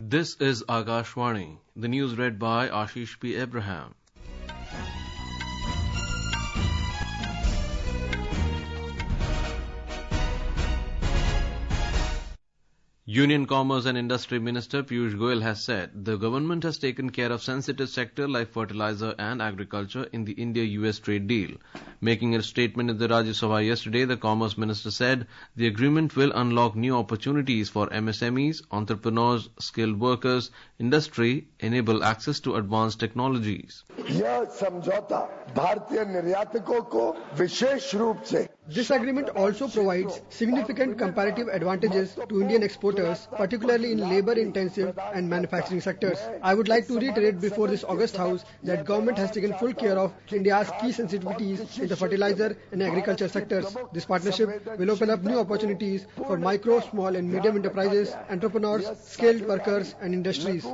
This is Akashvani. The news read by Ashish P. Abraham. Union Commerce and Industry Minister Piyush Goyal has said the government has taken care of sensitive sectors like fertilizer and agriculture in the India-US trade deal. Making a statement in the Rajya Sabha yesterday, the Commerce Minister said the agreement will unlock new opportunities for MSMEs, entrepreneurs, skilled workers, industry, enable access to advanced technologies. This agreement also provides significant comparative advantages to Indian exporters, particularly in labor-intensive and manufacturing sectors. I would like to reiterate before this August House that government has taken full care of India's key sensitivities in the fertilizer and agriculture sectors. This partnership will open up new opportunities for micro, small and medium enterprises, entrepreneurs, skilled workers and industries.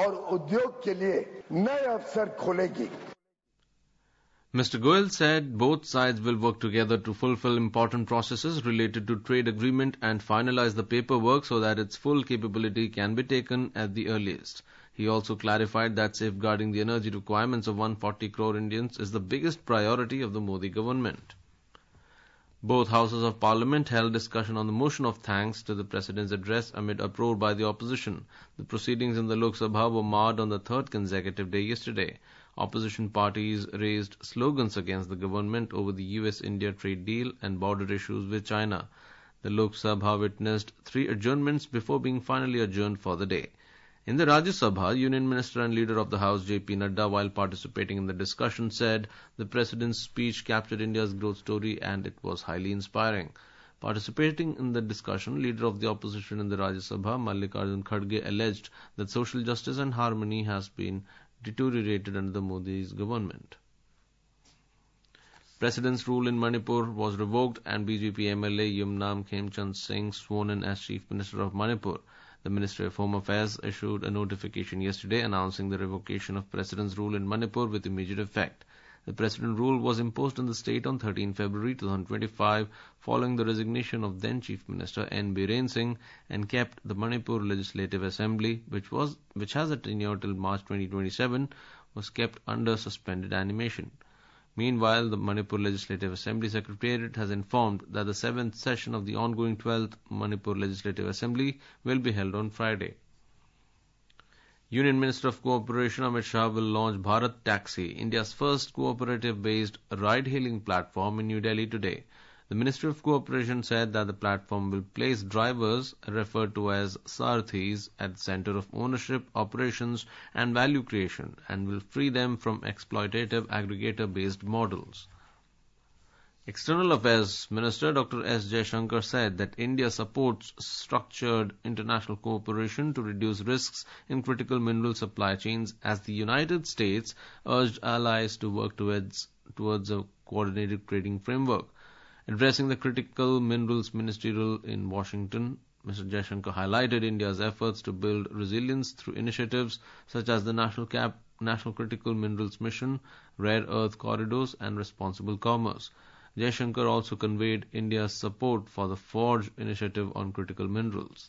Mr. Goyal said both sides will work together to fulfill important processes related to trade agreement and finalize the paperwork so that its full capability can be taken at the earliest. He also clarified that safeguarding the energy requirements of 140 crore Indians is the biggest priority of the Modi government. Both houses of parliament held discussion on the motion of thanks to the president's address amid uproar by the opposition. The proceedings in the Lok Sabha were marred on the third consecutive day yesterday. Opposition parties raised slogans against the government over the US-India trade deal and border issues with China. The Lok Sabha witnessed 3 adjournments before being finally adjourned for the day. In the Rajya Sabha, Union Minister and Leader of the House J.P. Nadda, while participating in the discussion, said the President's speech captured India's growth story and it was highly inspiring. Participating in the discussion, Leader of the Opposition in the Rajya Sabha, Mallikarjun Kharge, alleged that social justice and harmony has been deteriorated under the Modi's government. President's rule in Manipur was revoked and BJP MLA Yumnam Khemchand Singh sworn in as Chief Minister of Manipur. The Ministry of Home Affairs issued a notification yesterday announcing the revocation of President's rule in Manipur with immediate effect. The President rule was imposed in the state on 13 February 2025 following the resignation of then Chief Minister N. Biren Singh and kept the Manipur Legislative Assembly, which has a tenure till March 2027, was kept under suspended animation. Meanwhile, the Manipur Legislative Assembly Secretariat has informed that the 7th session of the ongoing 12th Manipur Legislative Assembly will be held on Friday. Union Minister of Cooperation Amit Shah will launch Bharat Taxi, India's first cooperative-based ride-hailing platform in New Delhi today. The Ministry of Cooperation said that the platform will place drivers, referred to as Sarathis, at the center of ownership, operations and value creation and will free them from exploitative aggregator-based models. External Affairs Minister Dr. S. Jaishankar said that India supports structured international cooperation to reduce risks in critical mineral supply chains as the United States urged allies to work towards a coordinated trading framework. Addressing the critical minerals ministerial in Washington, Mr. Jaishankar highlighted India's efforts to build resilience through initiatives such as the National Critical Minerals Mission, Rare Earth Corridors and Responsible Commerce. Jaishankar also conveyed India's support for the Forge initiative on critical minerals.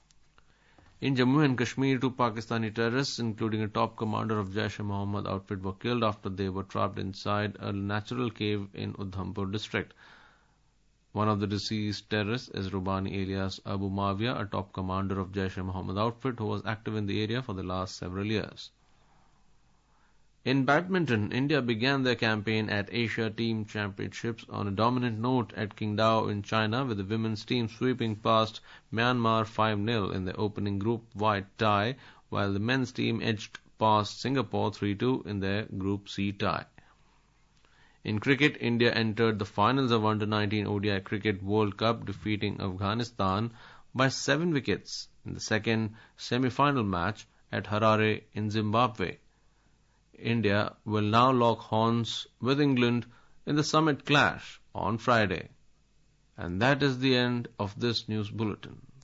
In Jammu and Kashmir, 2 Pakistani terrorists, including a top commander of Jaish-e-Mohammed outfit, were killed after they were trapped inside a natural cave in Udhampur district. One of the deceased terrorists is Rubani alias Abu Mawia, a top commander of Jaish-e-Mohammed outfit who was active in the area for the last several years. In badminton, India began their campaign at Asia Team Championships on a dominant note at Qingdao in China, with the women's team sweeping past Myanmar 5-0 in the opening group-wide tie, while the men's team edged past Singapore 3-2 in their Group C tie. In cricket, India entered the finals of Under-19 ODI Cricket World Cup, defeating Afghanistan by 7 wickets in the second semi-final match at Harare in Zimbabwe. India will now lock horns with England in the summit clash on Friday. And that is the end of this news bulletin.